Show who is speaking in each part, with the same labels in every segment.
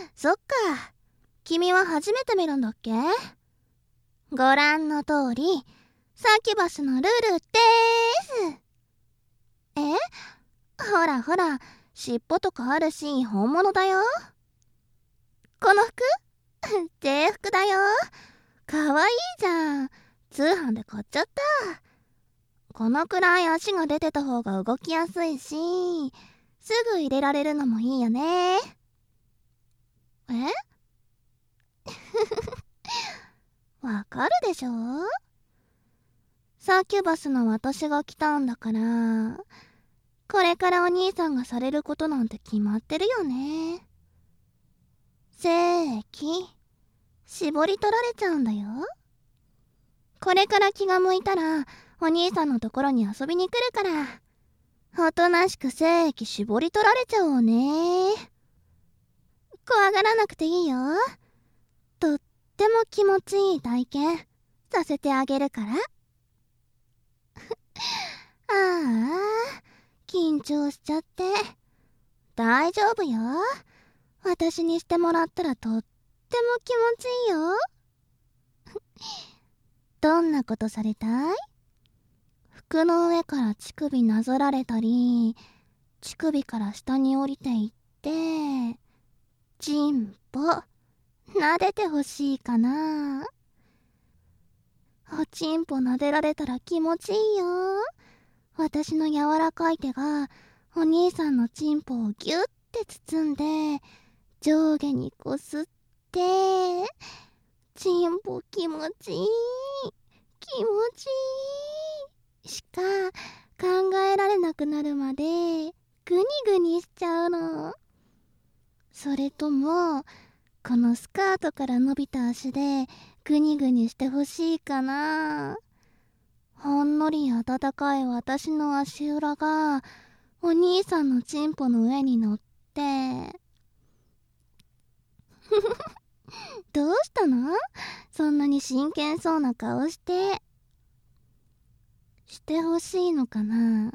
Speaker 1: そっか。君は初めて見るんだっけ？ご覧の通り、サキュバスのルルでーす。え？ほらほら、尻尾とかあるし本物だよ。この服制服だよ。かわいいじゃん。通販で買っちゃった。このくらい足が出てた方が動きやすいし、すぐ入れられるのもいいよね。わかるでしょ？サキュバスの私が来たんだから、これからお兄さんがされることなんて決まってるよね。正規、絞り取られちゃうんだよ。これから気が向いたら、お兄さんのところに遊びに来るから、おとなしく精液絞り取られちゃおうね。怖がらなくていいよ。とっても気持ちいい体験させてあげるから。ああ、緊張しちゃって。大丈夫よ。私にしてもらったらとっても気持ちいいよ。どんなことされたい？服の上から乳首なぞられたり、乳首から下に降りていって、チンポ、撫でてほしいかな。おちんぽ撫でられたら気持ちいいよ。私の柔らかい手がお兄さんのチンポをギュッて包んで、上下にこすって、チンポ気持ちいい、気持ちいいしか考えられなくなるまでグニグニしちゃうの。それともこのスカートから伸びた足でグニグニしてほしいかな。ほんのり温かい私の足裏がお兄さんのチンポの上に乗って。どうしたの？そんなに真剣そうな顔して。してほしいのかな。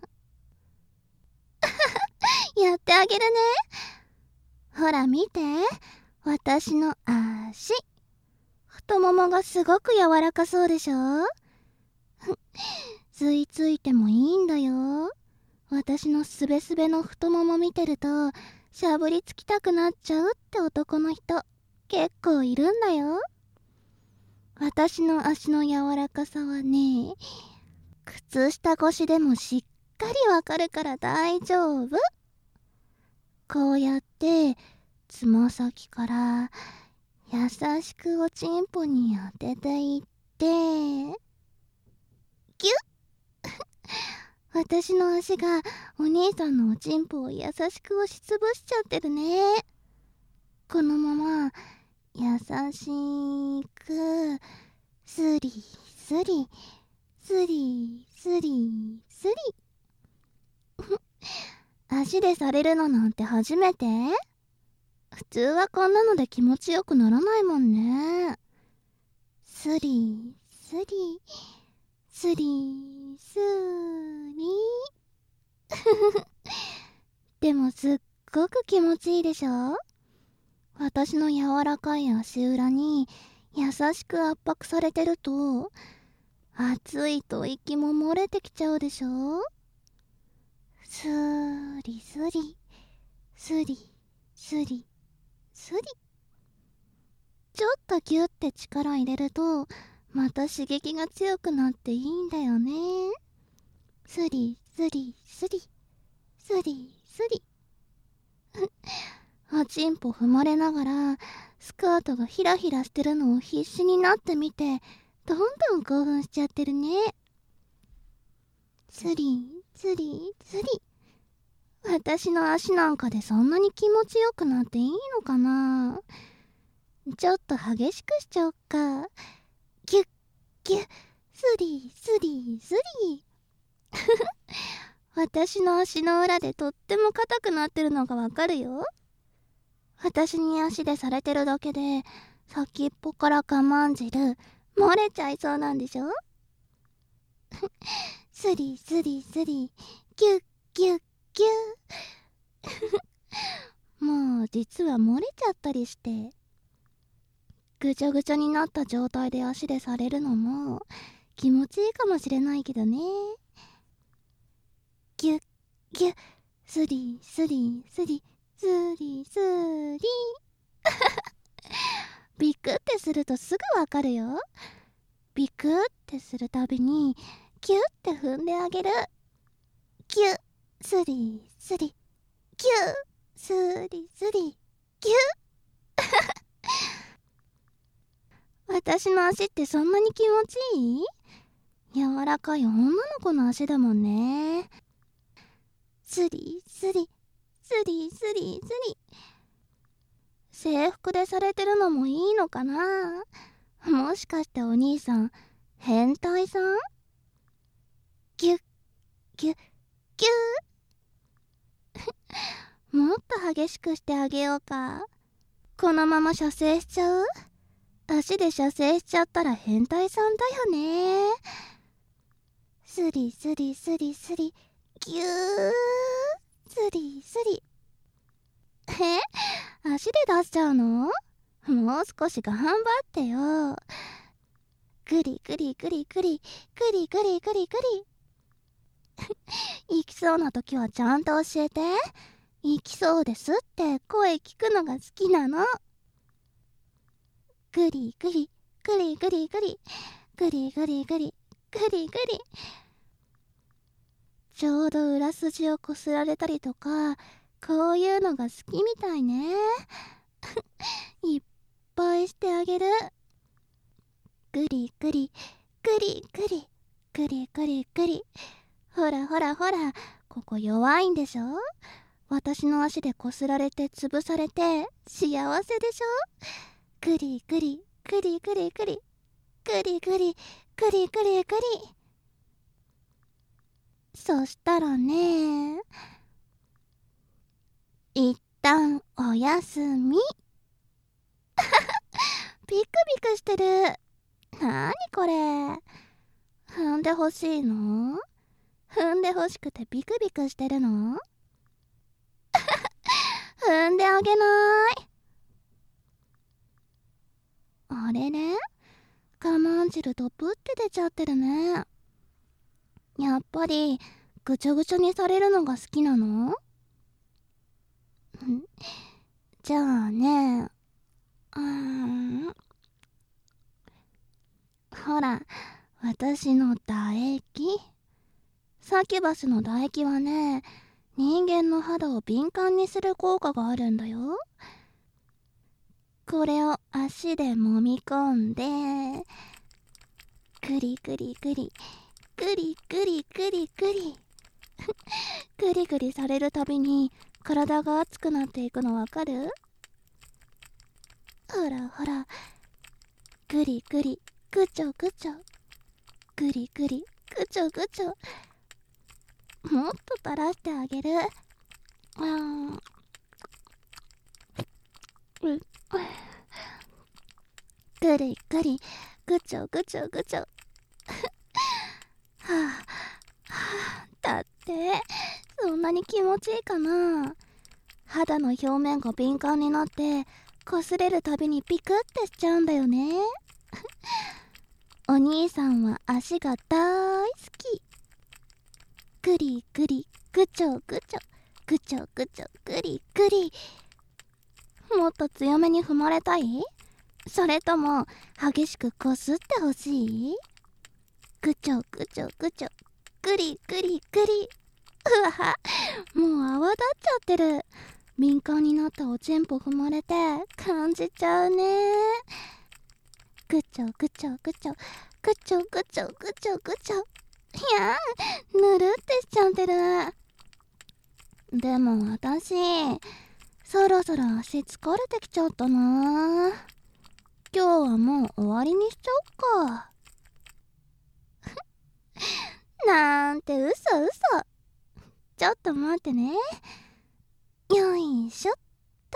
Speaker 1: やってあげるね。ほら見て、私の足。太ももがすごく柔らかそうでしょ？吸い付いてもいいんだよ。私のすべすべの太もも見てるとしゃぶりつきたくなっちゃうって男の人結構いるんだよ。私の足の柔らかさはね、靴下越しでもしっかりわかるから大丈夫。こうやってつま先から優しくおちんぽに当てていって、ギュッ私の足がお兄さんのおちんぽを優しく押しつぶしちゃってるね。このまま優しくスリスリスリスリスリ足でされるのなんて初めて？普通はこんなので気持ちよくならないもんね。スリスリスリスリでもすっごく気持ちいいでしょ？私の柔らかい足裏に優しく圧迫されてると、暑いと息も漏れてきちゃうでしょ？スリスリスリスリスリ。ちょっとギュッて力入れるとまた刺激が強くなっていいんだよね。スリスリスリスリスリおちんぽ踏まれながらスカートがヒラヒラしてるのを必死になってみて、どんどん興奮しちゃってるね。スリスリスリ。私の足なんかでそんなに気持ちよくなっていいのかな。ちょっと激しくしちゃおっか。ギュッギュッスリスリスリ私の足の裏でとっても硬くなってるのがわかるよ。私に足でされてるだけで先っぽから我慢汁漏れちゃいそうなんでしょ。スリスリスリギュッギュッギュッもう実は漏れちゃったりして、ぐちょぐちょになった状態で足でされるのも気持ちいいかもしれないけどね。ギュッギュッ、スリスリスリスリスリビクってするとすぐわかるよ。ビクってするたびにキュッて踏んであげる。キュッ、スリスリ、キュッ、スリスリ、キュッ私の足ってそんなに気持ちいい？柔らかい女の子の足だもんね。スリスリ、スリスリスリ。制服でされてるのもいいのかな？もしかしてお兄さん変態さん？ギュッギュッギュッもっと激しくしてあげようか。このまま射精しちゃう？足で射精しちゃったら変態さんだよね。スリスリスリスリ、ギュー、スリスリ。足で出しちゃうの？もう少し頑張ってよ。グリグリグリグリグリグリグリグリ行きそうな時はちゃんと教えて。行きそうですって声聞くのが好きなの。グリグリグリグリグリグリグリグリグリグリ。ちょうど裏筋をこすられたりとか、こういうのが好きみたいね。いっぱいしてあげる。グリグリグリグリグリグリグリ。ほらほらほら、ここ弱いんでしょ？私の足でこすられて潰されて幸せでしょ？グリグリグリグリグリグリグリグリグリグリ。そしたらね、一旦おやすみ。ビクビクしてる。なにこれ。踏んでほしいの？踏んでほしくてビクビクしてるの？踏んであげない。あれれ、我慢汁ドプって出ちゃってるね。やっぱりぐちょぐちょにされるのが好きなの？じゃあね、ほら、私の唾液。サキュバスの唾液はね、人間の肌を敏感にする効果があるんだよ。これを足で揉み込んで、グリグリグリグリグリグリグリグリグリされるたびに体が熱くなっていくのわかる？ほらほら、グリグリグチョグチョ、グリグリグチョグチョ。もっと垂らしてあげる。グリグリグチョグチョグチョ。はあ、はあ、だってそんなに気持ちいいかな。肌の表面が敏感になって擦れるたびにピクってしちゃうんだよね。お兄さんは足が大好き。グリグリグチョグチョグチョグチョグリグリ。もっと強めに踏まれたい？それとも激しくこすってほしい？グチョグチョグチョグリグリグリ。うわ、もう泡立っちゃってる。敏感になったおちんぽ踏まれて感じちゃうね。グチョグチョグチョグチョグチョグチョグチョ。いやー、ぬるってしちゃってる。でも私そろそろ足疲れてきちゃったな。今日はもう終わりにしちゃおっか。なんて嘘嘘。ちょっと待ってね。よいしょっ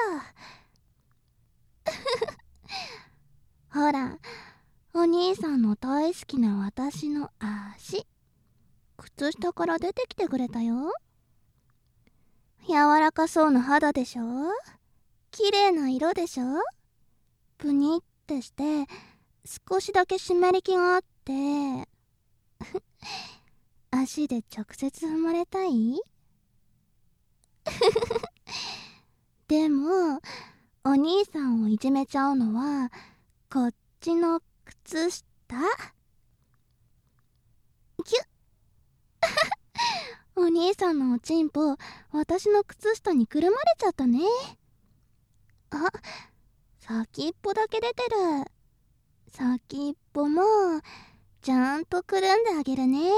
Speaker 1: と。ほら、お兄さんの大好きな私の足、靴下から出てきてくれたよ。柔らかそうな肌でしょ？ 綺麗な色でしょ。プニってして少しだけ湿り気があって足で直接踏まれたいでもお兄さんをいじめちゃうのはこっちの靴下。キュッお兄さんのおちんぽ私の靴下にくるまれちゃったね。あ、先っぽだけ出てる。先っぽもちゃんとくるんであげるね。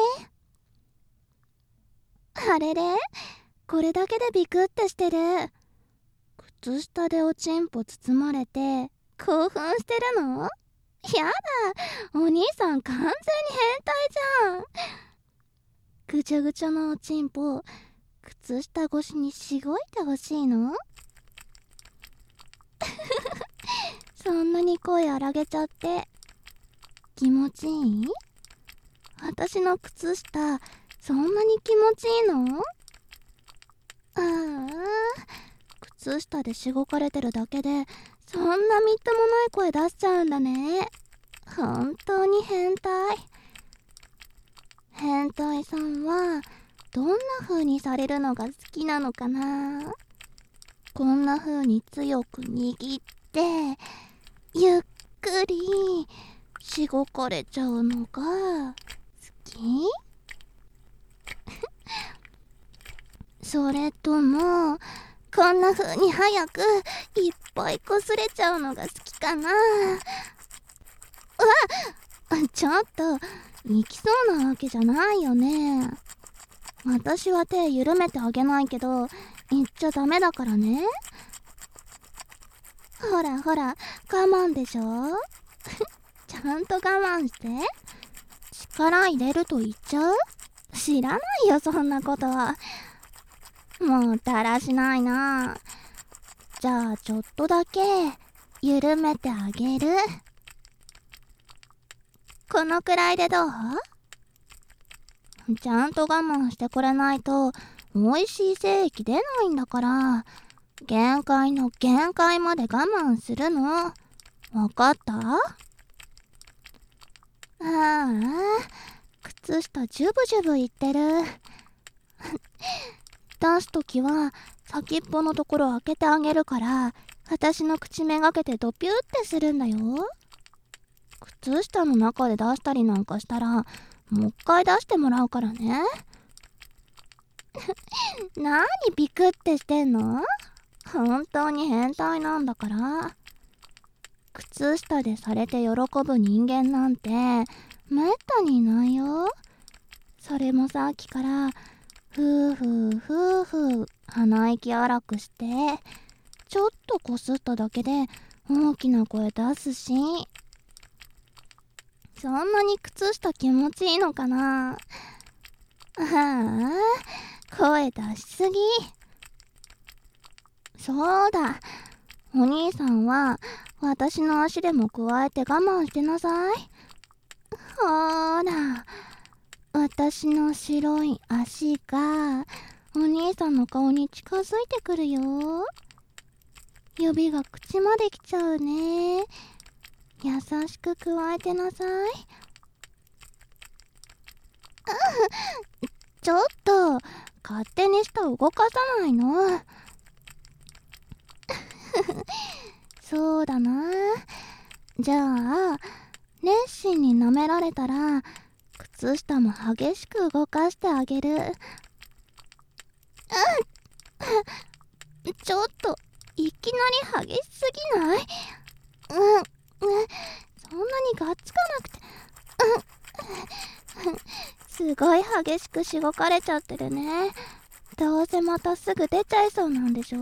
Speaker 1: あれれ、これだけでビクってしてる。靴下でおちんぽ包まれて興奮してるの？やだ、お兄さん完全に変態じゃん。ぐちゃぐちゃのおちんぽ靴下越しにしごいてほしいの？そんなに声荒げちゃって気持ちいい？私の靴下そんなに気持ちいいの？ああ、靴下でしごかれてるだけでそんなみっともない声出しちゃうんだね。本当に変態。変態さんはどんな風にされるのが好きなのかな？こんな風に強く握ってゆっくりしごかれちゃうのが好き？それともこんな風に早くいっぱいこすれちゃうのが好きかな？ちょっと行きそうなわけじゃないよね。私は手緩めてあげないけど言っちゃダメだからね。ほらほら、我慢でしょちゃんと我慢して。力入れると言っちゃう？知らないよそんなこと。もうだらしないな。じゃあちょっとだけ緩めてあげる。このくらいでどう？ちゃんと我慢してくれないと美味しい精液出ないんだから、限界の限界まで我慢するの。わかった？ああ、靴下ジュブジュブいってる。出すときは先っぽのところ開けてあげるから、私の口めがけてドピューってするんだよ。靴下の中で出したりなんかしたらもう一回出してもらうからね。何ビクってしてんの？本当に変態なんだから。靴下でされて喜ぶ人間なんてめったにいないよ。それもさっきからふーふーふーふー鼻息荒くしてちょっとこすっただけで大きな声出すし。そんなに靴下気持ちいいのかな？声出しすぎ。そうだ、お兄さんは私の足でも加えて我慢してなさい。ほーら、私の白い足がお兄さんの顔に近づいてくるよ。指が口まで来ちゃうね。優しく加えてなさい。ちょっと勝手に舌動かさないの。そうだな。じゃあ熱心に舐められたら靴下も激しく動かしてあげる。ちょっといきなり激しすぎない？そんなにがっつかなくて。すごい激しくしごかれちゃってるね。どうせまたすぐ出ちゃいそうなんでしょ？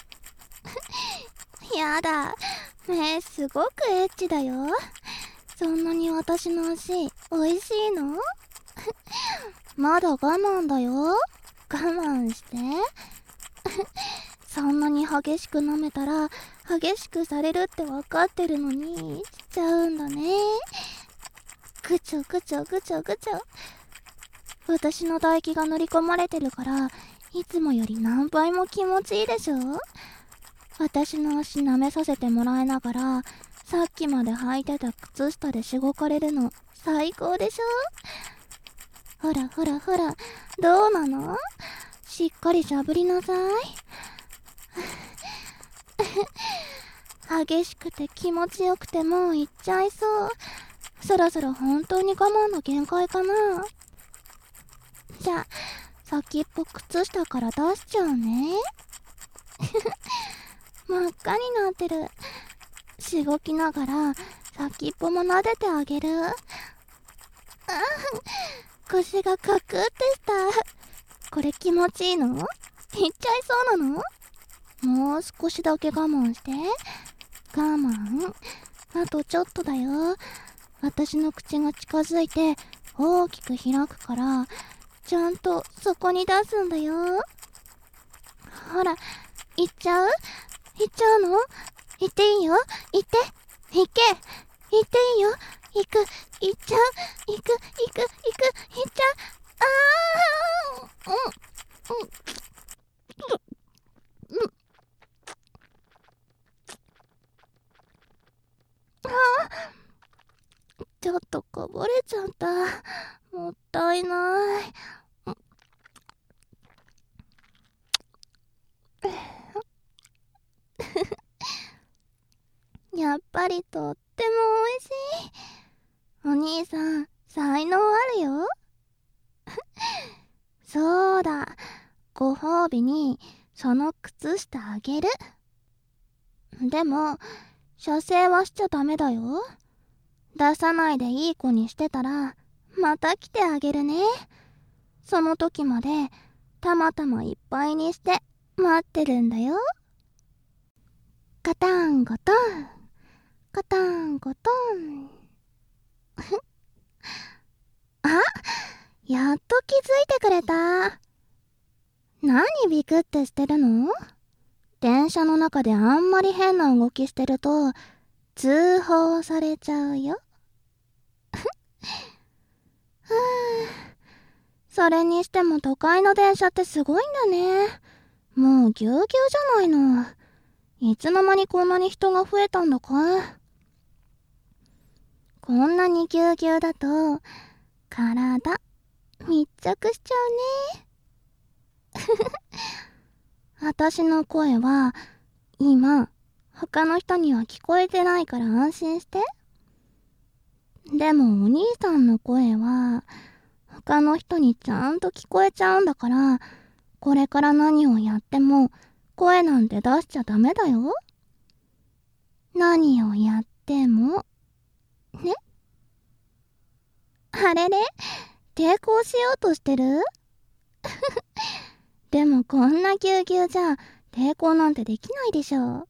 Speaker 1: やだ、目すごくエッチだよ。そんなに私の足おいしいの？まだ我慢だよ。我慢して。そんなに激しく舐めたら激しくされるって分かってるのにしちゃうんだね。ぐちょぐちょぐちょぐちょ。私の唾液が乗り込まれてるからいつもより何倍も気持ちいいでしょ？ 私の足舐めさせてもらいながら、さっきまで履いてた靴下でしごかれるの最高でしょ。ほらほらほら、どうなの？しっかりしゃぶりなさい。激しくて気持ちよくてもう行っちゃいそう。そろそろ本当に我慢の限界かな。じゃあ、先っぽ靴下から出しちゃうね。真っ赤になってる。しごきながら先っぽも撫でてあげる。腰がカクってした。これ気持ちいいの？いっちゃいそうなの？もう少しだけ我慢して。我慢。あとちょっとだよ。私の口が近づいて大きく開くから、ちゃんとそこに出すんだよ。ほら、行っちゃう？行っちゃうの？行っていいよ。行って。行け。行っていいよ。行く。行っちゃう。行く。行く。行く。行っちゃう。ちょっとこぼれちゃった。もったいない。やっぱりとっても美味しい。お兄さん、才能あるよ。そうだ、ご褒美にその靴下あげる。でも、射精はしちゃダメだよ。出さないでいい子にしてたら、また来てあげるね。その時まで、たまたまいっぱいにして待ってるんだよ。カタンゴトン、カタンゴトン。あ、やっと気づいてくれた。何ビクってしてるの？電車の中であんまり変な動きしてると通報されちゃうよ。それにしても都会の電車ってすごいんだね。もうぎゅうぎゅうじゃないの。いつの間にこんなに人が増えたんだか。こんなにぎゅうぎゅうだと体密着しちゃうね。私の声は今他の人には聞こえてないから安心して。でもお兄さんの声は他の人にちゃんと聞こえちゃうんだから、これから何をやっても声なんて出しちゃダメだよ。何をやってもね。あれれ、抵抗しようとしてる？でもこんなぎゅうぎゅうじゃ抵抗なんてできないでしょ。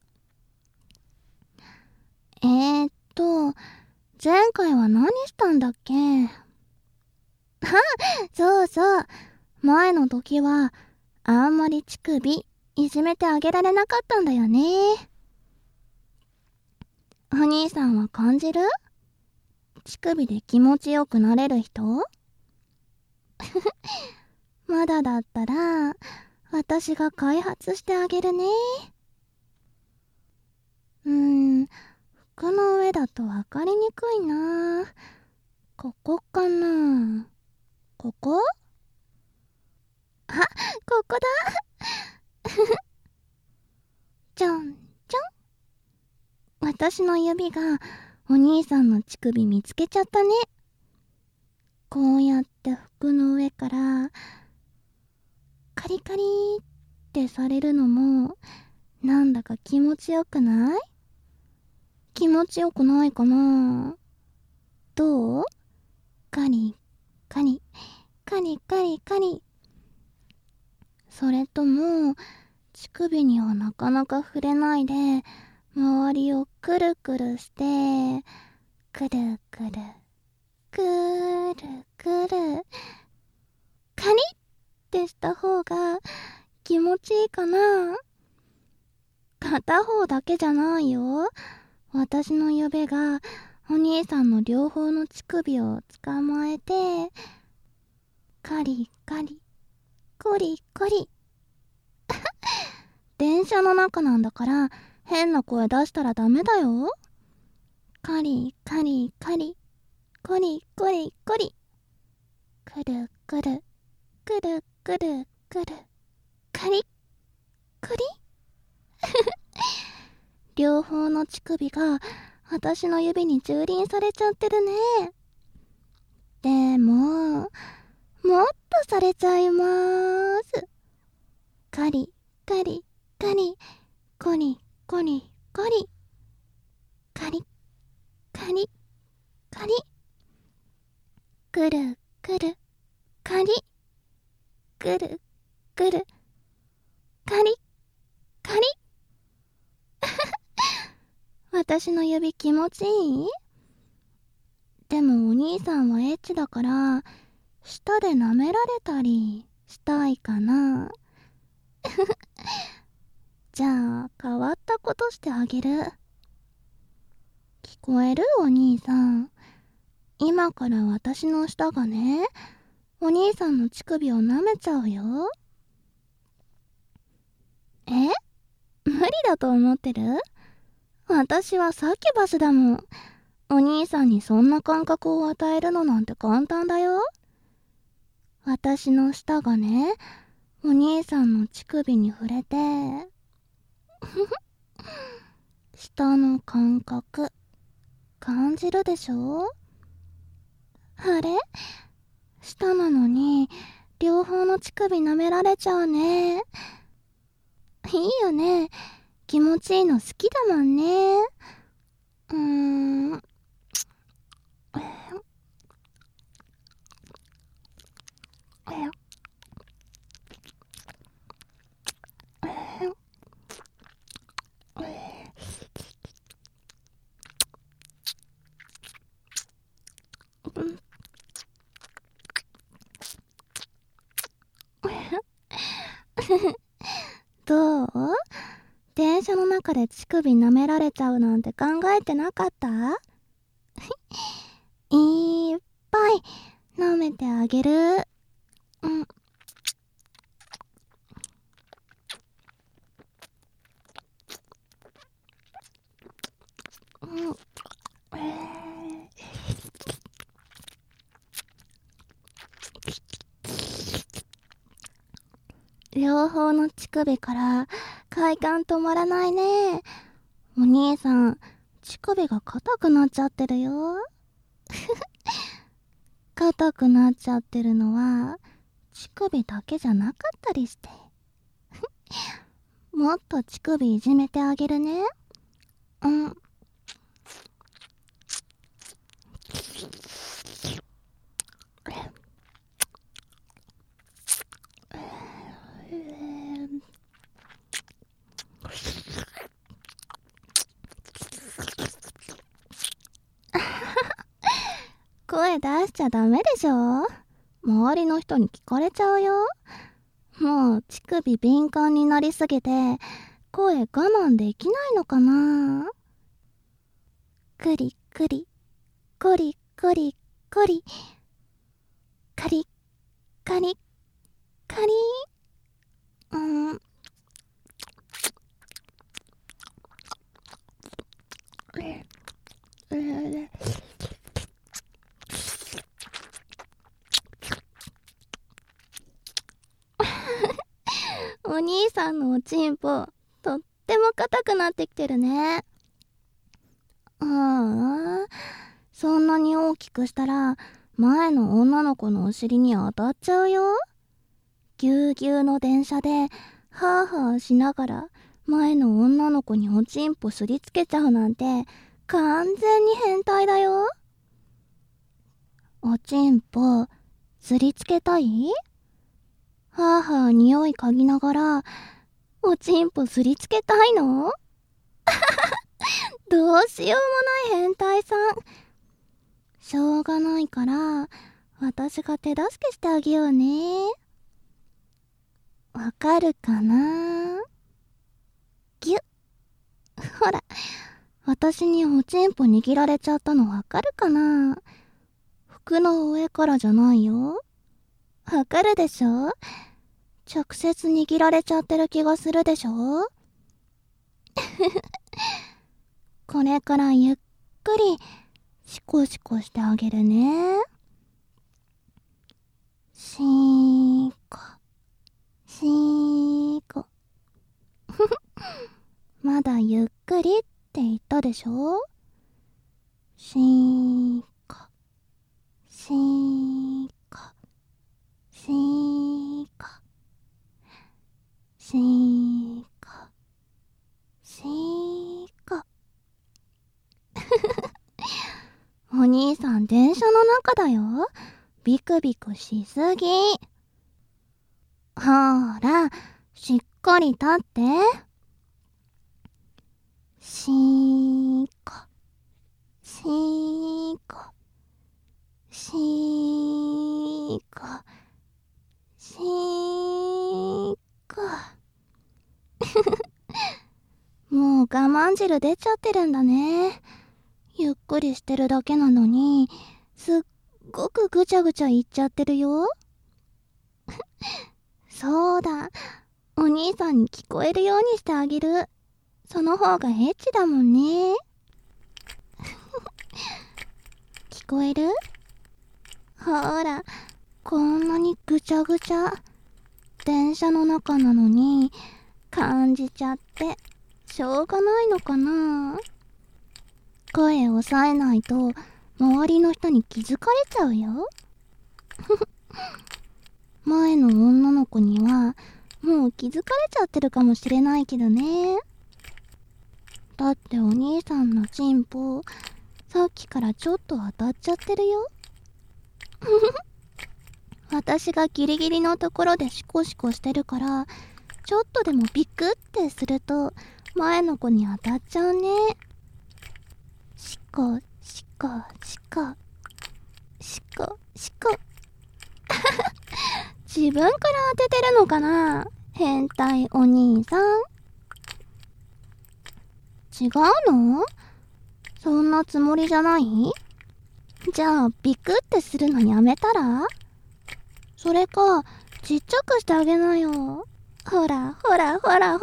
Speaker 1: 前回は何したんだっけ？そうそう。前の時はあんまり乳首いじめてあげられなかったんだよね。お兄さんは感じる？乳首で気持ちよくなれる人？まだだったら私が開発してあげるね。服の上だと分かりにくいな。ここかな？ここ？あ、ここだ。ちょんちょん。私の指がお兄さんの乳首見つけちゃったね。こうやって服の上からカリカリってされるのもなんだか気持ちよくない？気持ちよくないかな？どう？カリカリカリカリカリ。それとも乳首にはなかなか触れないで周りをくるくるしてくるくるくるくるカリってした方が気持ちいいかな？片方だけじゃないよ。私の指がお兄さんの両方の乳首を捕まえてカリカリコリコリ。 電車の中なんだから変な声出したらダメだよ。カリカリカリ、コリコリコリ、くるくるくるくるくる、カリクリ両方の乳首が私の指に蹂躙されちゃってるね。でももっとされちゃいまーす。カリカリカリ、コリコリコリ、カリカリカリ、くるくるカリ、くるくるカリカリ私の指気持ちいい？でもお兄さんはエッチだから舌で舐められたりしたいかな。じゃあ変わったことしてあげる。聞こえる？お兄さん、今から私の舌がね、お兄さんの乳首を舐めちゃうよ。無理だと思ってる？私はサキュバスだもん。お兄さんにそんな感覚を与えるのなんて簡単だよ。私の舌がね、お兄さんの乳首に触れて舌の感覚感じるでしょ？あれ？舌なのに両方の乳首舐められちゃうね。いいよね。気持ちいいの好きだもんね。どう？電車の中で乳首舐められちゃうなんて考えてなかった？いっぱい舐めてあげる。両方の乳首から快感止まらないね。お兄さん、乳首が硬くなっちゃってるよ。硬くなっちゃってるのは乳首だけじゃなかったりして。もっと乳首いじめてあげるね。声出しちゃダメでしょ？周りの人に聞かれちゃうよ。もう乳首敏感になりすぎて声我慢できないのかな。クリクリコリコリコリ、カリカリカリ。お兄さんのおちんぽとっても硬くなってきてるね。そんなに大きくしたら前の女の子のお尻に当たっちゃうよ。ぎゅうぎゅうの電車でハーハーしながら前の女の子におちんぽすりつけちゃうなんて完全に変態だよ。おちんぽすりつけたい？ハーハー匂い嗅ぎながらおちんぽすりつけたいの？どうしようもない変態さん。しょうがないから私が手助けしてあげようね。わかるかな？ぎゅっ。ほら、私におちんぽ握られちゃったのわかるかな？服の上からじゃないよ。わかるでしょ？ 直接握られちゃってる気がするでしょ。これからゆっくりシコシコしてあげるね。シーコ、シーコ。まだゆっくりって言ったでしょ。シーコ、シーコ、シーコ、シーコ、シーコ。お兄さん電車の中だよ。ビクビクしすぎ。ほーら、しっかり立って。シーコ、シーコ、シーコ、シーコ。もう我慢汁出ちゃってるんだね。ゆっくりしてるだけなのに、すっごくぐちゃぐちゃ言っちゃってるよ。そうだ、お兄さんに聞こえるようにしてあげる。その方がエッチだもんね。聞こえる？ほーら、こんなにぐちゃぐちゃ。電車の中なのに感じちゃってしょうがないのかな。声を抑えないと周りの人に気づかれちゃうよ。前の女の子にはもう気づかれちゃってるかもしれないけどね。だってお兄さんのチンポさっきからちょっと当たっちゃってるよ。私がギリギリのところでシコシコしてるから、ちょっとでもビクってすると前の子に当たっちゃうね。シコシコシコシコシコ。自分から当ててるのかな、変態お兄さん。違うの？そんなつもりじゃない？じゃあビクってするのやめたら？それかちっちゃくしてあげなよ。ほらほらほらほら。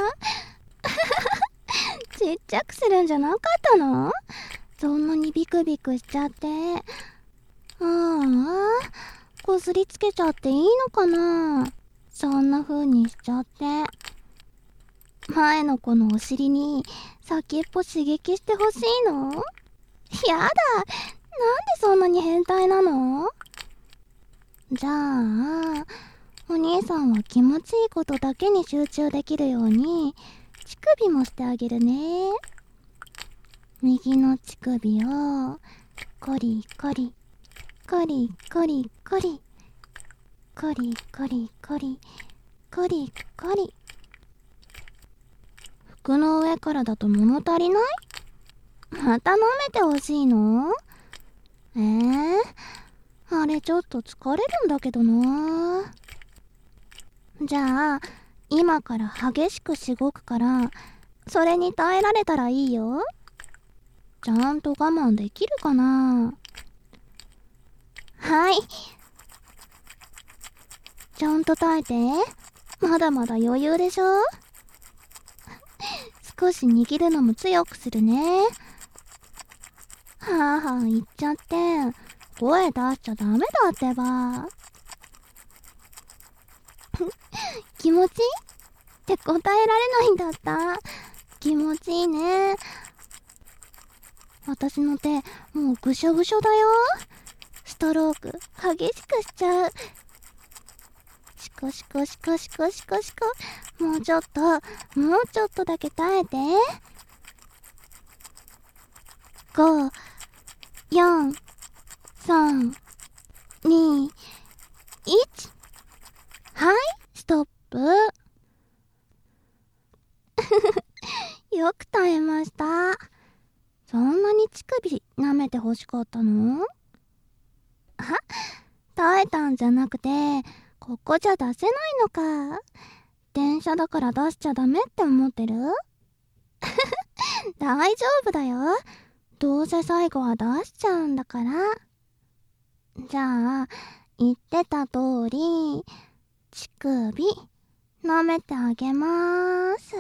Speaker 1: ちっちゃくするんじゃなかったの？そんなにビクビクしちゃって。ああ、こすりつけちゃっていいのかな。そんな風にしちゃって。前の子のお尻に先っぽ刺激してほしいの？やだ、なんでそんなに変態なの？じゃあお兄さんは気持ちいいことだけに集中できるように乳首もしてあげるね。右の乳首をコリコリコリコリコリコリコリコリコリコリ。服の上からだと物足りない？また舐めてほしいの？あれちょっと疲れるんだけどな。じゃあ今から激しくしごくから、それに耐えられたらいいよ。ちゃんと我慢できるかな？はい、ちゃんと耐えて。まだまだ余裕でしょ。少し握るのも強くするね。はあはあ言っちゃって声出しちゃダメだってば。気持ちいいって答えられないんだった。気持ちいいね。私の手もうぐしょぐしょだよ。ストローク激しくしちゃう。シコシコシコシコシコシコ。もうちょっとだけ耐えて。5、4、3、2、1。はい、ストップ。よく耐えました。そんなに乳首舐めてほしかったの？耐えたんじゃなくて、ここじゃ出せないのか。電車だから出しちゃダメって思ってる？大丈夫だよ。どうせ最後は出しちゃうんだから。じゃあ言ってた通り乳首舐めてあげまーす。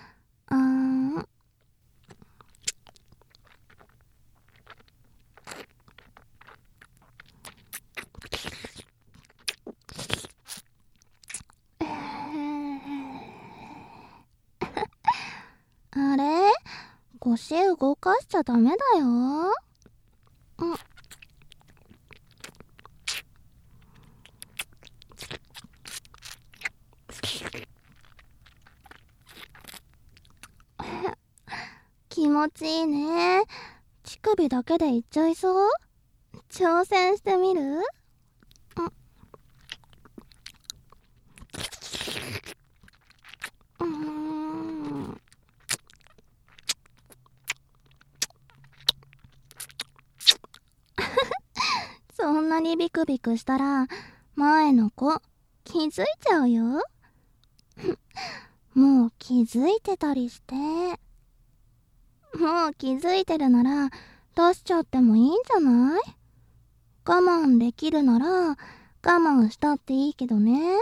Speaker 1: あれ、腰動かしちゃダメだよ。気持ちいいね。乳首だけでいっちゃいそう？挑戦してみる？そんなにビクビクしたら前の子気づいちゃうよ。もう気づいてたりして。もう気づいてるなら出しちゃってもいいんじゃない？我慢できるなら我慢したっていいけどね。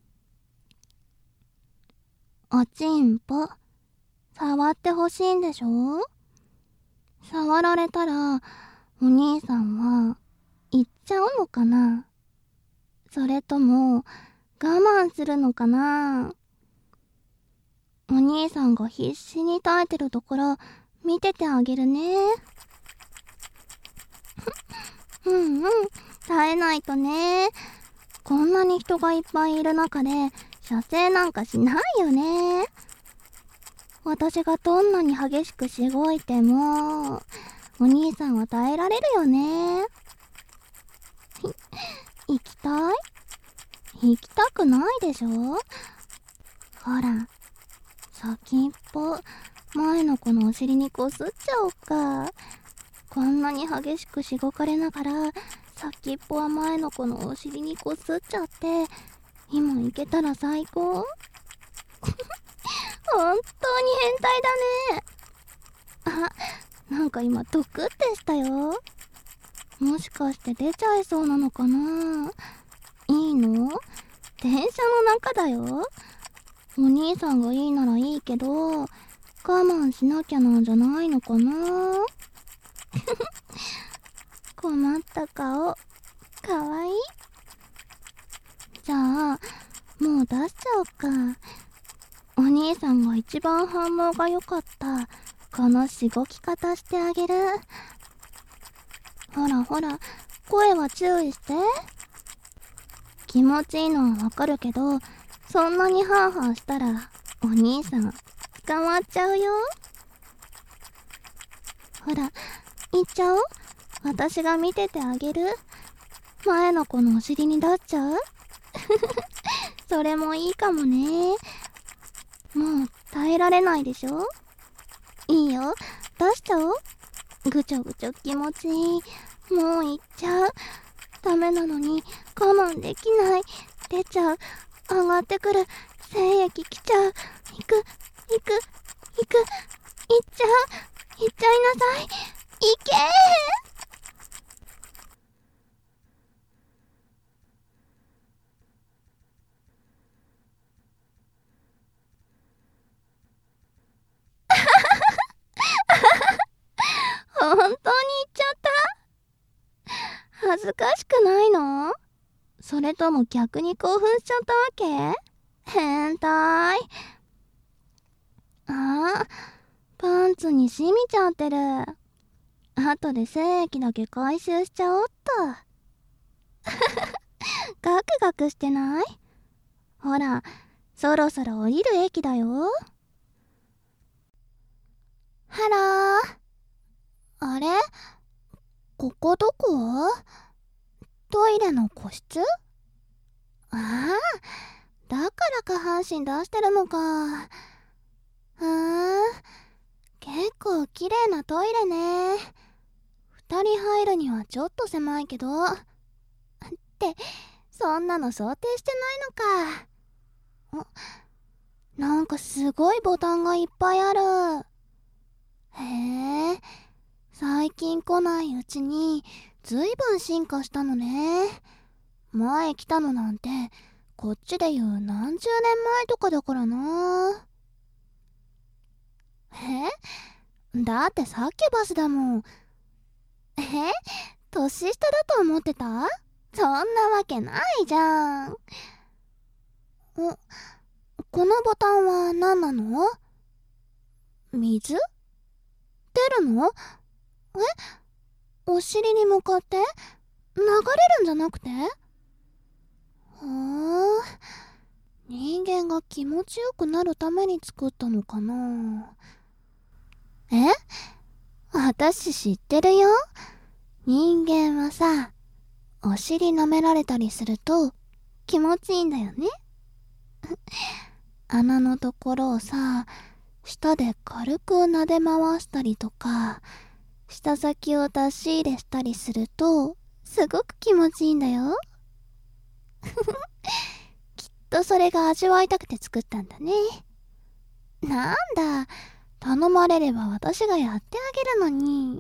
Speaker 1: おちんぽ触ってほしいんでしょ？触られたらお兄さんは行っちゃうのかな？それとも我慢するのかな？お兄さんが必死に耐えてるところ見ててあげるね。耐えないとね。こんなに人がいっぱいいる中で射精なんかしないよね。私がどんなに激しくしごいてもお兄さんは耐えられるよね。行きたい？行きたくないでしょ？ほら、先っぽ前の子のお尻にこすっちゃおうか。こんなに激しくしごかれながら先っぽは前の子のお尻にこすっちゃって、今行けたら最高。本当に変態だね。なんか今ドクってしたよ。もしかして出ちゃいそうなのかな？いいの？電車の中だよ。お兄さんがいいならいいけど我慢しなきゃなんじゃないのかな？困った顔かわいい。じゃあもう出しちゃおうか。お兄さんが一番反応が良かったこのしごき方してあげる。ほらほら、声は注意して。気持ちいいのはわかるけど、そんなにハーハーしたらお兄さん捕まっちゃうよ。ほら、行っちゃおう。私が見ててあげる。前の子のお尻に出しちゃう？それもいいかもね。もう耐えられないでしょ？いいよ、出しちゃおう。ぐちょぐちょ気持ちいい。もう行っちゃう。ダメなのに我慢できない。出ちゃう。上がってくる。精液来ちゃう。行く。行っちゃう。行っちゃいなさい。行けー。本当に行っちゃった？恥ずかしくないの？それとも逆に興奮しちゃったわけ？変態。パンツに染みちゃってる。後で精液だけ回収しちゃおっと。ガクガクしてない？ほら、そろそろ降りる駅だよ。ハロー。あれ？ここどこ？トイレの個室？だから下半身出してるのか。結構綺麗なトイレね。2人入るにはちょっと狭いけど。ってそんなの想定してないのか。なんかすごいボタンがいっぱいある。へえ、最近来ないうちにずいぶん進化したのね。前来たのなんてこっちで言う何十年前とかだからな。だってサキュバスだもん。年下だと思ってた？そんなわけないじゃん。このボタンは何なの？水？出るの？お尻に向かって流れるんじゃなくて？人間が気持ちよくなるために作ったのかな。私知ってるよ。人間はさ、お尻舐められたりすると気持ちいいんだよね。穴のところをさ、舌で軽く撫で回したりとか、舌先を出し入れしたりするとすごく気持ちいいんだよ。きっとそれが味わいたくて作ったんだね。なんだ、頼まれれば私がやってあげるのに。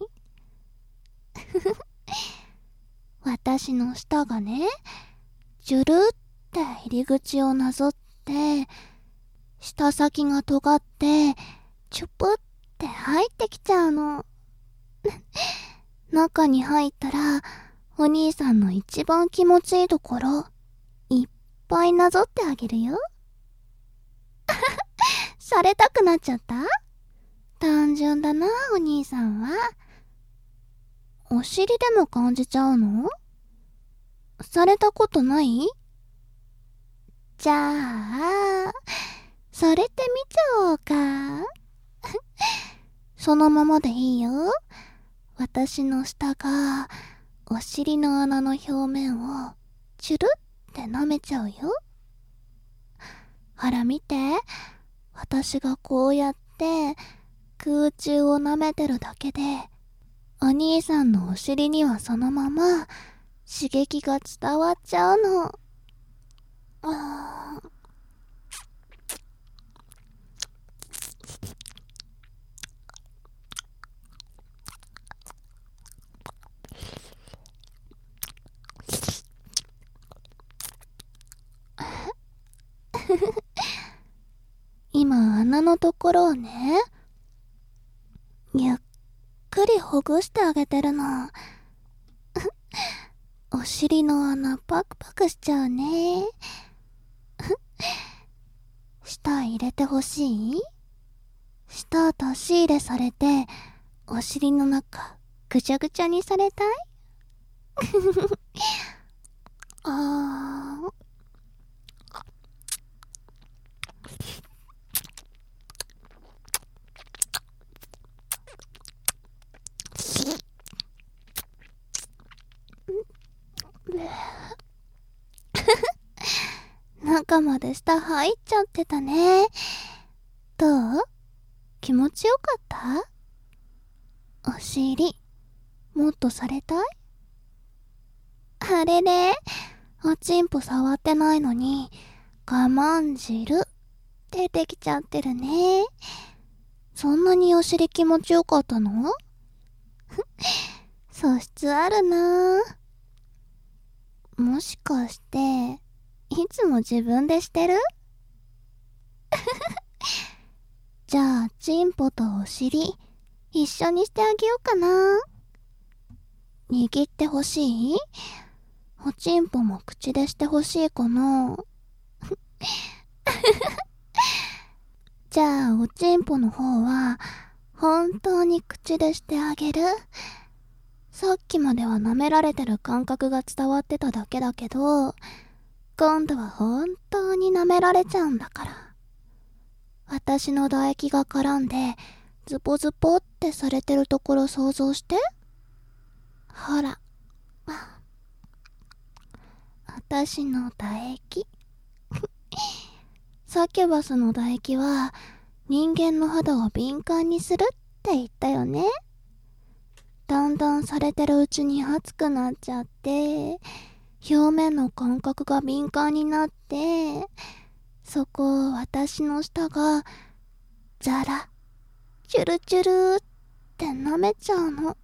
Speaker 1: 私の舌がね、ジュルって入り口をなぞって、舌先が尖って、チュプって入ってきちゃうの。中に入ったら、お兄さんの一番気持ちいいところ、いっぱいなぞってあげるよ。されたくなっちゃった？単純だな、お兄さんは。お尻でも感じちゃうの？されたことない？じゃあ、されてみちゃおうか。そのままでいいよ。私の舌がお尻の穴の表面をチュルって舐めちゃうよ。ほら見て、私がこうやって空中を舐めてるだけで、お兄さんのお尻にはそのまま刺激が伝わっちゃうの。今穴のところをね、ゆっくりほぐしてあげてるの。お尻の穴パクパクしちゃうね。舌入れてほしい？舌出し入れされて、お尻の中ぐちゃぐちゃにされたい？中まで舌入っちゃってたね。どう？気持ちよかった？お尻、もっとされたい？あれれ、おちんぽ触ってないのに、我慢汁出てきちゃってるね。そんなにお尻気持ちよかったの？素質あるな。もしかして、いつも自分でしてる？じゃあ、チンポとお尻、一緒にしてあげようかな。握ってほしい？おちんぽも口でしてほしいかな。じゃあ、おちんぽの方は、本当に口でしてあげる？さっきまでは舐められてる感覚が伝わってただけだけど、今度は本当に舐められちゃうんだから。私の唾液が絡んで、ズポズポってされてるところ想像して。ほら。私の唾液。サキュバスの唾液は、人間の肌を敏感にするって言ったよね。だんだんされてるうちに熱くなっちゃって、表面の感覚が敏感になって、そこを私の舌がザラチュルチュルって舐めちゃうの。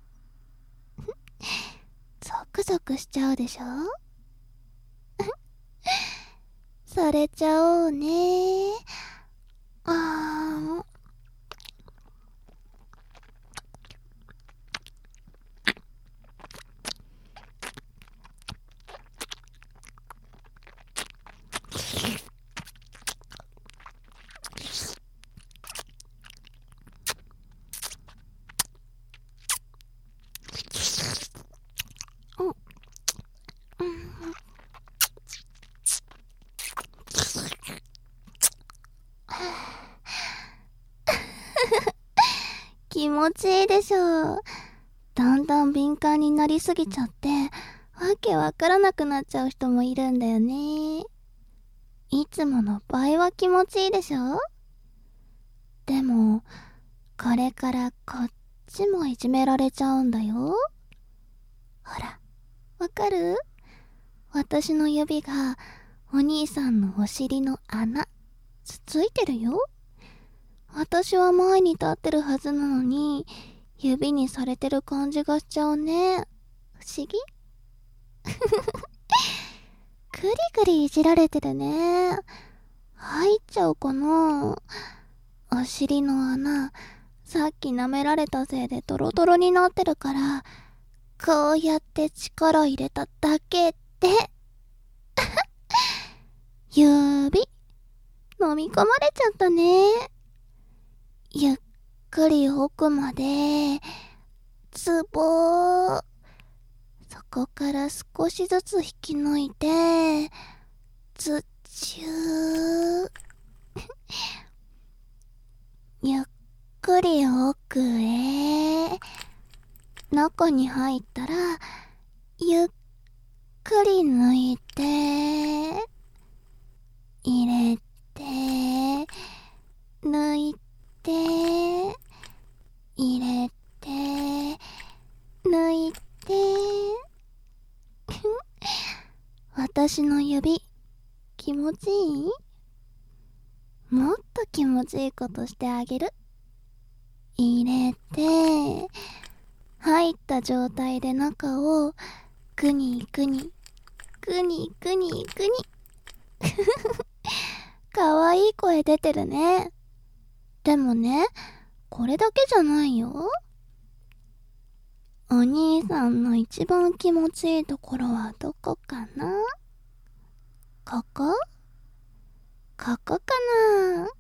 Speaker 1: ゾクゾクしちゃうでしょ？ されちゃおうね。あ気持ちいいでしょう。だんだん敏感になりすぎちゃって、わけわからなくなっちゃう人もいるんだよね。いつもの倍は気持ちいいでしょ。でも、これからこっちもいじめられちゃうんだよ。ほら、わかる？私の指がお兄さんのお尻の穴、つついてるよ。私は前に立ってるはずなのに、指にされてる感じがしちゃうね。不思議？ぐりぐりいじられてるね。入っちゃうかな。お尻の穴、さっき舐められたせいでドロドロになってるから、こうやって力入れただけで、指、飲み込まれちゃったね。ゆっくり奥まで、ズボー。そこから少しずつ引き抜いて、ずっちゅー。ゆっくり奥へ。中に入ったら、ゆっくり抜いて、入れて、抜いて、入れて、抜いて。私の指、気持ちいい？もっと気持ちいいことしてあげる。入れて、入った状態で中をグニグニ、グニグニグニ。かわいい声出てるね。でもね、これだけじゃないよ。お兄さんの一番気持ちいいところはどこかな？ここ？ここかな？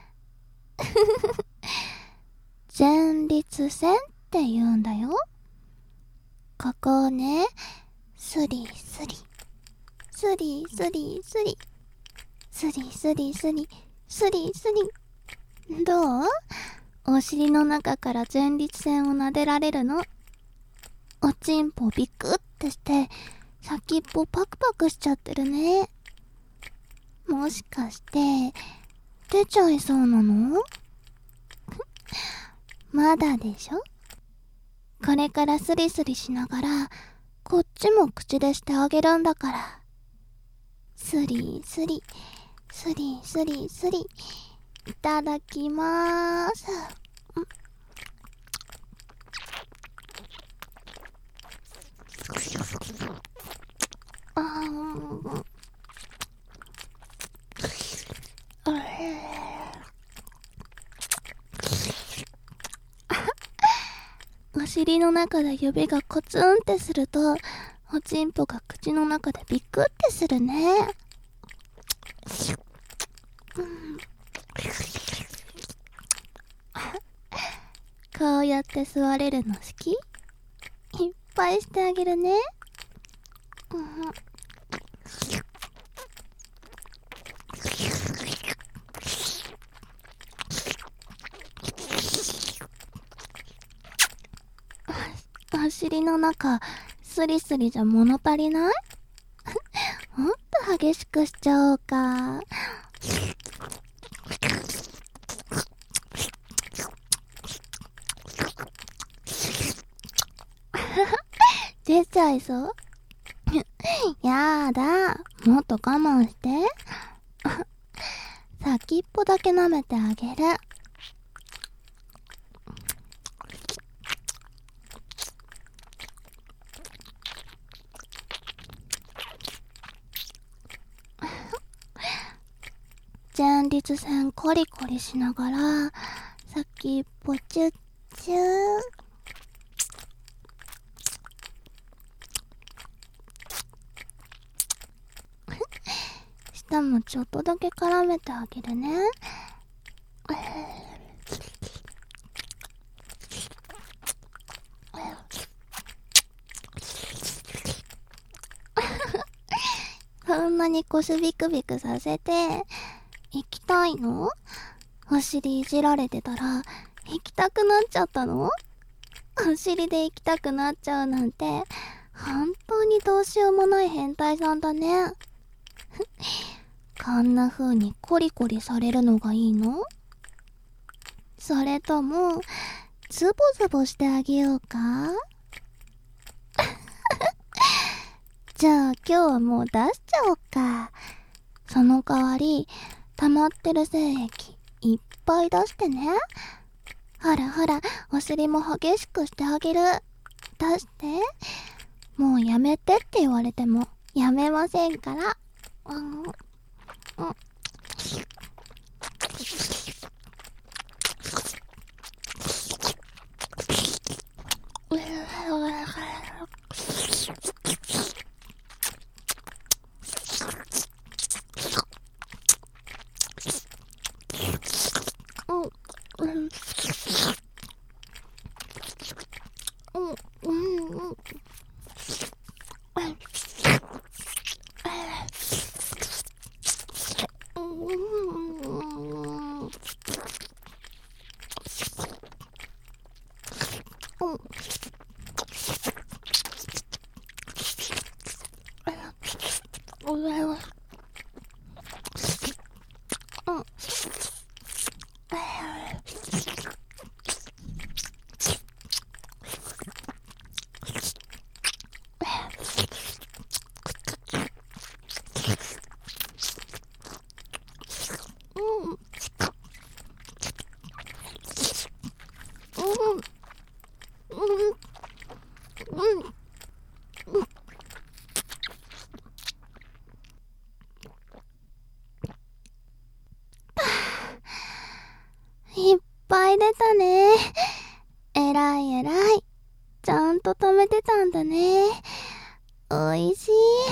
Speaker 1: 前立腺って言うんだよ。ここをね、スリスリ、スリスリスリ、スリスリスリ、スリスリ。どう？お尻の中から前立腺を撫でられるの。おちんぽビクってして、先っぽパクパクしちゃってるね。もしかして、出ちゃいそうなの？まだでしょ？これからスリスリしながら、こっちも口でしてあげるんだから。スリスリ、スリスリスリ、いただきまーす。あーお尻の中で指がコツンってすると、おちんぽが口の中でビクってするね。こうやって座れるの好き？いっぱいしてあげるね。お尻の中、スリスリじゃ物足りない？もっと激しくしちゃおうか。出ちゃいそう？やだ。もっと我慢して。先っぽだけ舐めてあげる。 前立腺コリコリしながら先っぽチュッチュー。舌もちょっとだけ絡めてあげるね。そんなに腰ビクビクさせて行きたいの？お尻いじられてたら行きたくなっちゃったの？お尻で行きたくなっちゃうなんて本当にどうしようもない変態さんだね。こんな風にコリコリされるのがいいの？それともズボズボしてあげようか？じゃあ今日はもう出しちゃおうか。その代わり溜まってる精液いっぱい出してね。ほらほら、お尻も激しくしてあげる。出して。もうやめてって言われてもやめませんから。いっぱい出たね。えらいえらい。ちゃんと止めてたんだね。おいしい。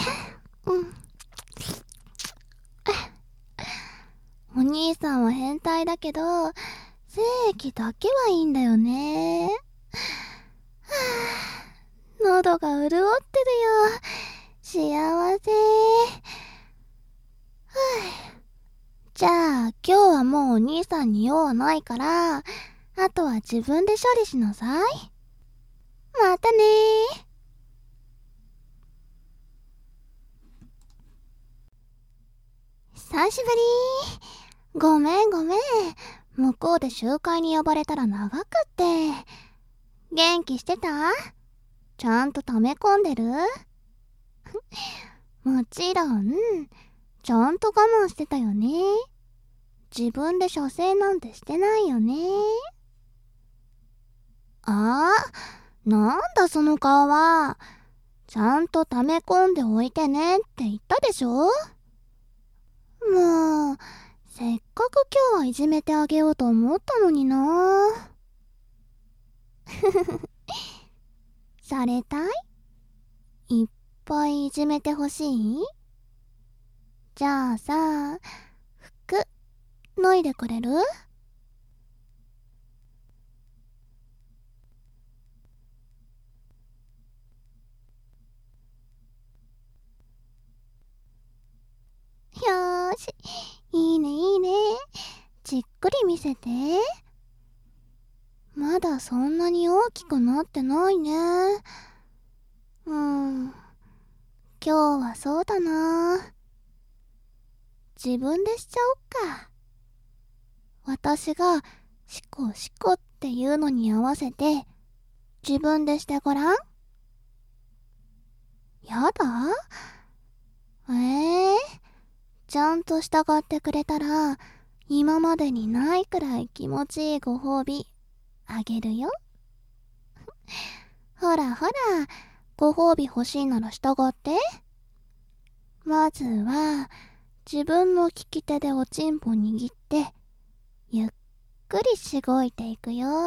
Speaker 1: お兄さんは変態だけど精液だけはいいんだよね。喉が潤ってるよ。幸せ。じゃあ今日はもうお兄さんに用はないから、あとは自分で処理しなさい。またねー。久しぶりー。ごめん。向こうで集会に呼ばれたら長くって。元気してた？ちゃんと溜め込んでる？もちろん、ちゃんと我慢してたよね。自分で射精なんてしてないよね。なんだその顔は。ちゃんと溜め込んでおいてねって言ったでしょ。もう、せっかく今日はいじめてあげようと思ったのにな。されたい？いっぱいいじめてほしい？じゃあさ、服脱いでくれる？よーし、いいね。じっくり見せて。まだそんなに大きくなってないね。今日はそうだな。自分でしちゃおっか。私がシコシコっていうのに合わせて自分でしてごらん。やだ？ちゃんと従ってくれたら今までにないくらい気持ちいいご褒美あげるよ。ほら、ご褒美欲しいなら従って。まずは自分の利き手でおちんぽ握って、ゆっくりしごいていくよ。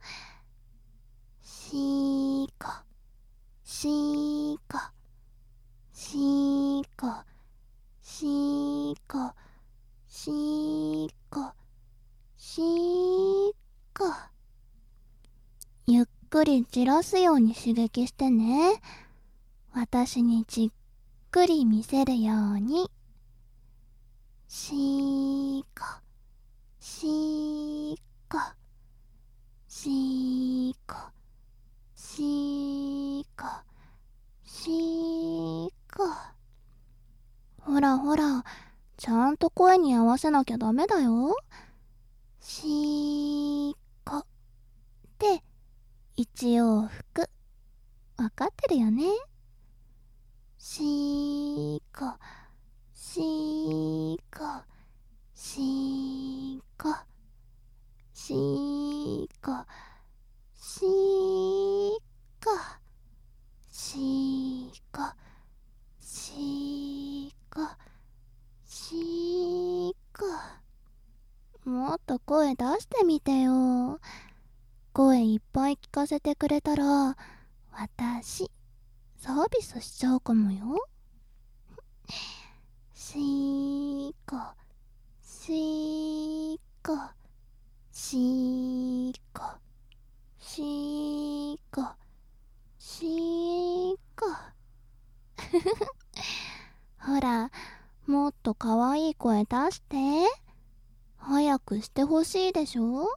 Speaker 1: しーこ、しーこ、しーこ、しーこ、しーこ、しーこ。ゆっくりじらすように刺激してね。私にじっくり見せるように。しーこ、しーこ、しーこ、しーこ、しーこ。ほらほら、ちゃんと声に合わせなきゃダメだよ。しーこって一往復。わかってるよね。しーこ、しーこ、しーこ、しーこ、しーこ、しーこ、しーこ、しーこ。もっと声出してみてよ。声いっぱい聞かせてくれたら、私、サービスしちゃうかもよ。しーこ、しーこ、しーこ、しーこ、しーこ。ほら、もっとかわいい声出して。早くしてほしいでしょ。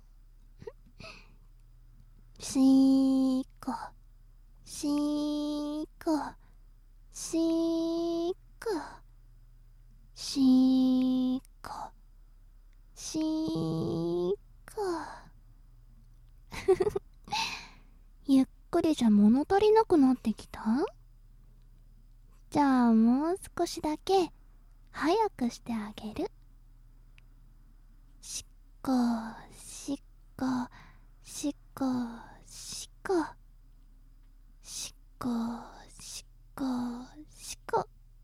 Speaker 1: しーこ、しーこ、しーこ、しーこ、しーこ。ゆっくりじゃ物足りなくなってきた？じゃあもう少しだけ早くしてあげる。しっこしっこしっこしっこしっこしっこしっこ。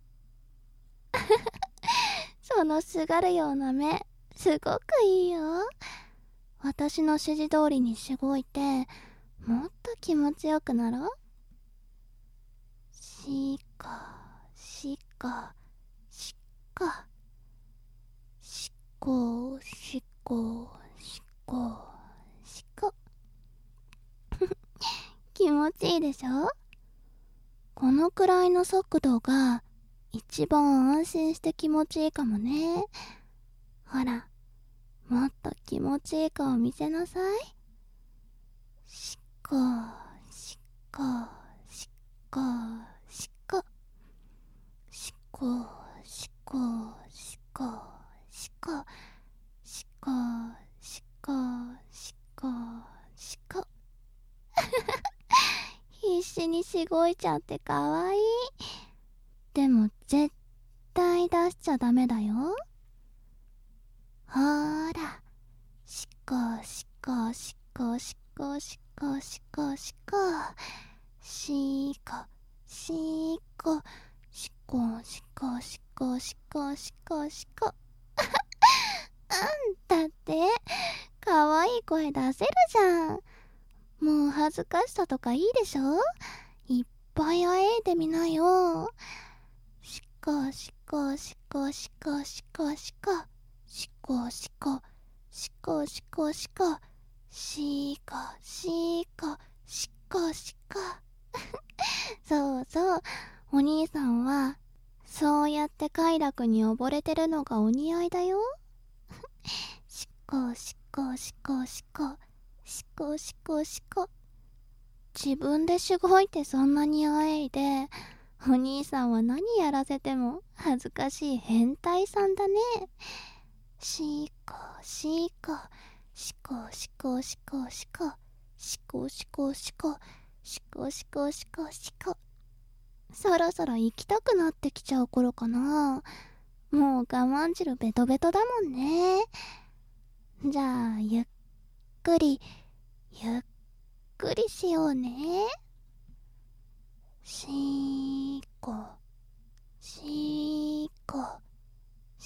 Speaker 1: そのすがるような目、すごくいいよ。私の指示通りにしごいて、もっと気持ちよくなろう。しっこしっこしっこしっこしっこしっこしっこ。気持ちいいでしょ。このくらいの速度が一番安心して気持ちいいかもね。ほら、もっと気持ちいい顔見せなさい。しっこしっこしっこしっこしっこしっこしっこしっこしっこしっこしっこしっこ。必死にしごいちゃってかわいい。でも絶対出しちゃダメだよ。ほーら、しっこしっこしっこしっこしっこしっこしっこしっこしっこしっこしっこしっこしっこしっこしっこ。だってかわいい声出せるじゃん。もう恥ずかしさとかいいでしょ。いっぱいあえいでみなよ。しっこしっこしっこしっこしっこしっこしっこしっこしっこしっこしっこしっこしっこしっこしっこ。そうそう、お兄さんはそうやって快楽に溺れてるのがお似合いだよ。しっこしっこしっこしっこしっこしっこしっこ。自分でしごいてそんなにあえいで、お兄さんは何やらせても恥ずかしい変態さんだね。しっこしっこしっこしっこしっこしっこしっこしっこしっこしっこしっこしっこしっこ。そろそろ行きたくなってきちゃう頃かな。もう我慢汁ベトベトだもんね。じゃあゆっくりゆっくりしようね。しーこしーこ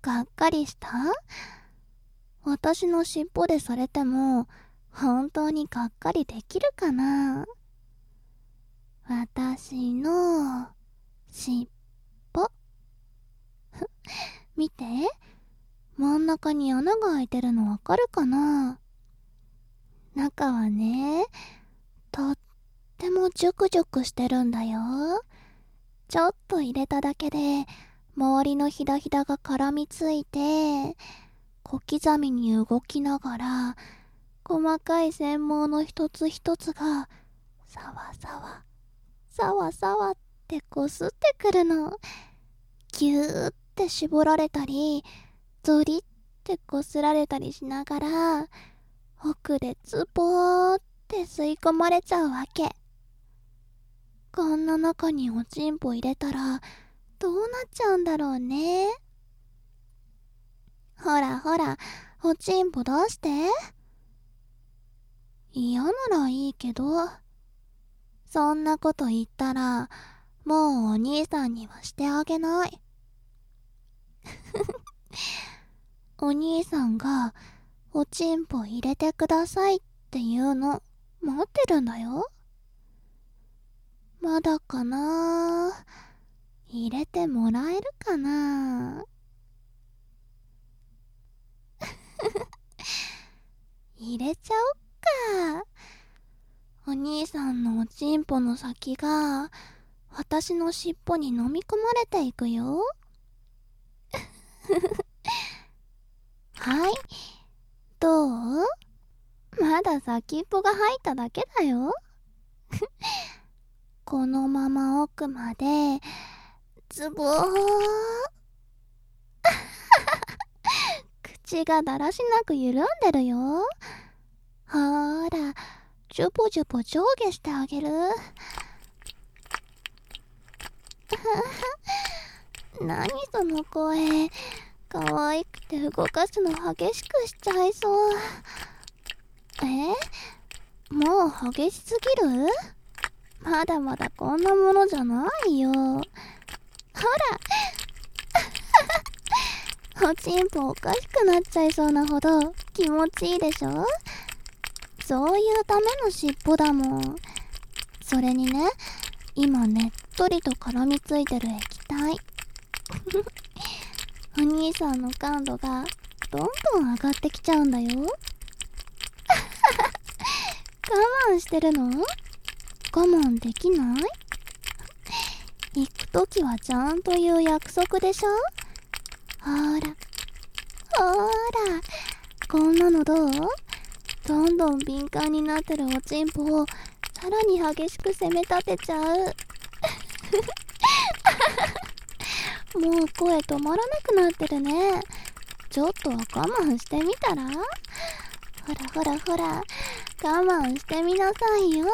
Speaker 1: がっかりした？私の尻尾でされても本当にがっかりできるかな？私の尻尾見て、真ん中に穴が開いてるのわかるかな？中はね、とってもジュクジュクしてるんだよ。ちょっと入れただけで周りのヒダヒダが絡みついて、小刻みに動きながら細かい繊毛の一つ一つがサワサワサワサワってこすってくるの。ギューって絞られたりゾリってこすられたりしながら、奥でズボーって吸い込まれちゃうわけ。こんな中におちんぽ入れたらどうなっちゃうんだろうね。ほらほら、おちんぽ出して。嫌ならいいけど、そんなこと言ったらもうお兄さんにはしてあげない。お兄さんがおちんぽ入れてくださいって言うの待ってるんだよ。まだかな？入れてもらえるかな？入れちゃおっか。お兄さんのおちんぽの先が私の尻尾に飲み込まれていくよ。はい、どう？まだ先っぽが入っただけだよ。このまま奥までズボー。口がだらしなく緩んでるよ。ほーら、ジュポジュポ上下してあげる。何その声、かわいくて動かすの激しくしちゃいそう。もう激しすぎる？まだまだこんなものじゃないよ。ほらおちんぽおかしくなっちゃいそうなほど気持ちいいでしょ？そういうための尻尾だもん。それにね、今ねっとりと絡みついてる液体お兄さんの感度がどんどん上がってきちゃうんだよ。我慢してるの？我慢できない？行くときはちゃんと言う約束でしょ？ほーらほーら、こんなのどう？どんどん敏感になってるおちんぽをさらに激しく攻め立てちゃう。もう声止まらなくなってるね。ちょっとは我慢してみたら？ほらほらほら、我慢してみなさいよ。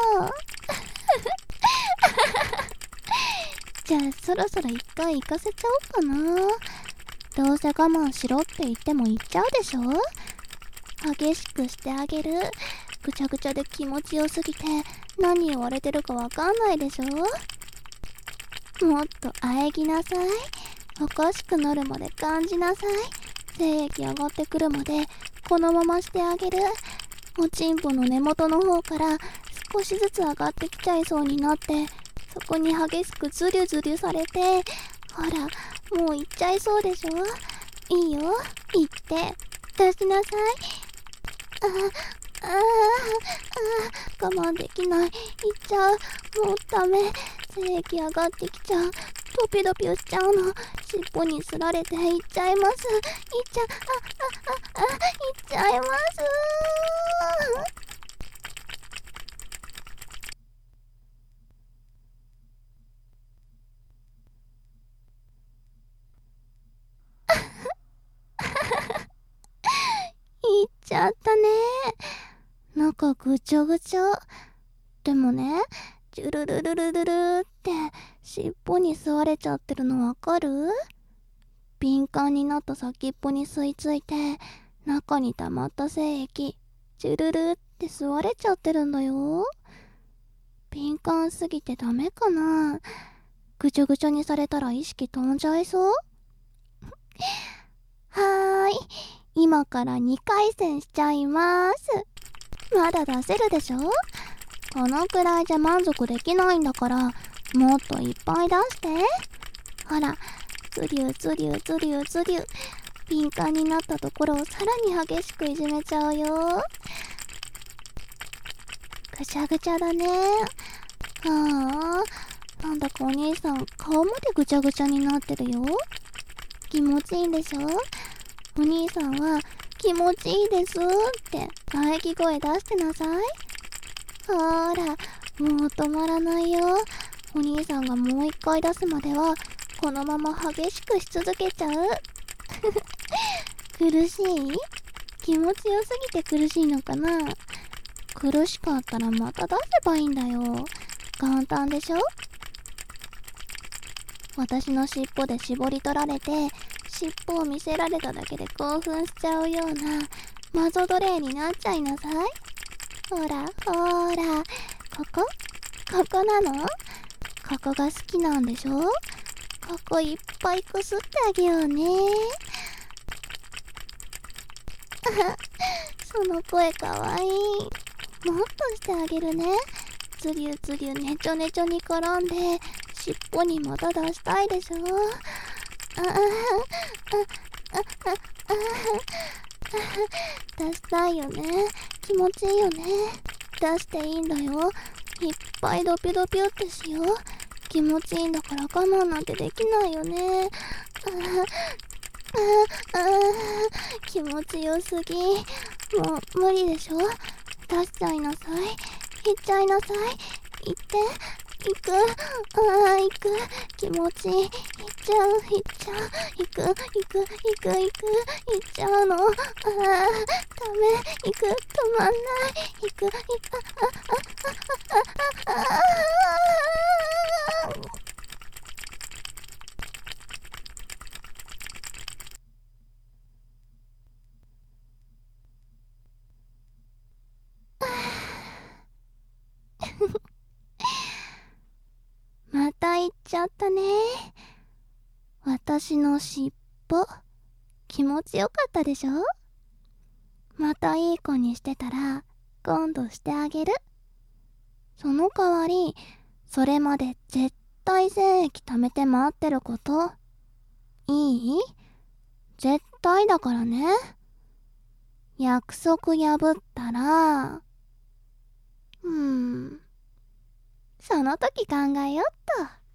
Speaker 1: じゃあそろそろ一回行かせちゃおうかな。どうせ我慢しろって言っても言っちゃうでしょ。激しくしてあげる。ぐちゃぐちゃで気持ちよすぎて何言われてるかわかんないでしょ。もっと喘ぎなさい。おかしくなるまで感じなさい。精液上がってくるまでこのまましてあげる。おちんぽの根元の方から少しずつ上がってきちゃいそうになって、そこに激しくズリュズリュされて、ほらもう行っちゃいそうでしょ。いいよ、行って出しなさい。我慢できない。行っちゃう。もうダメ。精液上がってきちゃう。ドピドピしちゃうの。尻尾にすられて行っちゃいます。行っちゃいます。行っちゃったね。中ぐちょぐちょ。でもね、ジュルルルルルルって尻尾に吸われちゃってるのわかる？敏感になった先っぽに吸い付いて、中に溜まった精液ジュルルって吸われちゃってるんだよ。敏感すぎてダメかな？ぐちょぐちょにされたら意識飛んじゃいそう？ はーい。今から2回戦しちゃいます。まだ出せるでしょ？このくらいじゃ満足できないんだから、もっといっぱい出して。ほら、ズリューズリューズリューズリュー。敏感になったところをさらに激しくいじめちゃうよ。ぐちゃぐちゃだね。はあ、なんだかお兄さん顔までぐちゃぐちゃになってるよ。気持ちいいでしょ？お兄さんは気持ちいいですって喘ぎ声出してなさい。ほーら、もう止まらないよ。お兄さんがもう一回出すまではこのまま激しくし続けちゃう。苦しい？気持ちよすぎて苦しいのかな？苦しかったらまた出せばいいんだよ。簡単でしょ？私の尻尾で絞り取られて、尻尾を見せられただけで興奮しちゃうようなマゾ奴隷になっちゃいなさい。ほらほら、ここなの？ここが好きなんでしょ？ここいっぱいくすってあげようね。その声かわいい。もっとしてあげるね。ズリューズリューねちょねちょに絡んで尻尾にまた出したいでしょ。出したいよね。気持ちいいよね。出していいんだよ。いっぱいドピドピってしよう。気持ちいいんだから我慢なんてできないよね。気持ちよすぎ。もう無理でしょ。出しちゃいなさい。行っちゃいなさい。行って。行く。行く。気持ちいい。行っちゃう。行っちゃう。行く。行く。行く。行っちゃうの。ダメ。行く。止まんない。行く。行く。また行っちゃったね。私の尻尾、気持ちよかったでしょ？またいい子にしてたら、今度してあげる。その代わり、それまで絶対精液貯めて待ってること。いい？絶対だからね。約束破ったら、その時考えよっと。